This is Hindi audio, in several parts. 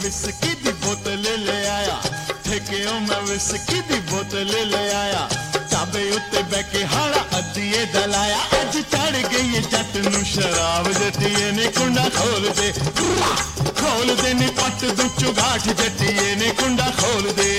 विस्की दी बोतल ले आया, ठेकेओ मैं विस्की दी बोतल ले आया, ढाबे उत्ते बैके हाड़ा अद्धिए दलाया। अज चढ़ गई जट नू शराब, जटिए ने कुंडा खोल दे, खोल दे नी पट दू चुगाठ, जटिए ने कुंडा खोल दे।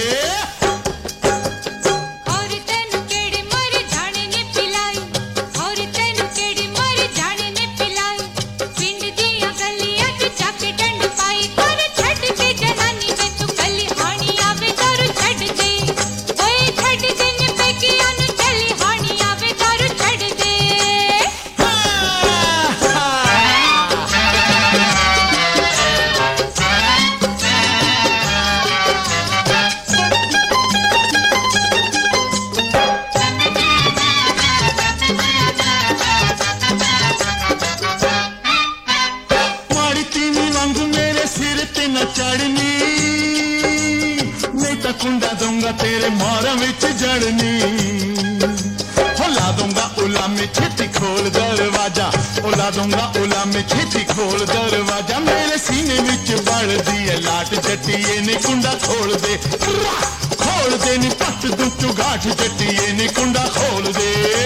चढ़नी नहीं तो कुंडा दूंगा तेरे मारा विच जड़नी, ला दूंगा उला में छेती खोल दरवाजा, उला दूंगा उला में छेती खोल दरवाजा। मेरे सीने विच बढ़ दी है लाट, जटिए ने कुंडा खोल दे, खोल दे नी पट दू चुगाठ, जटिए ने कुंडा खोल दे।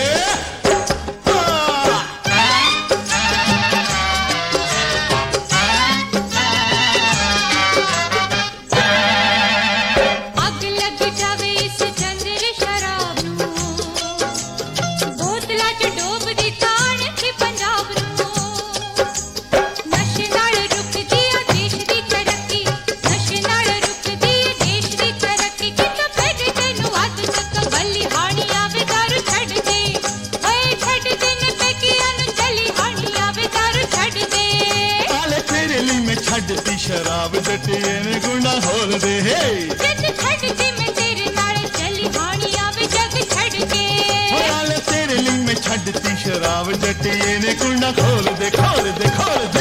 छड्डती शराब, जटिए ने कुंडा खोल दे। जग छड़ के मैं तेरे नाल चली, हानी आवे जग छड़ के। तेरे लिए मैं छड्डती शराब, जटिए ने कुंडा खोल दे, खोल दे, खोल दे।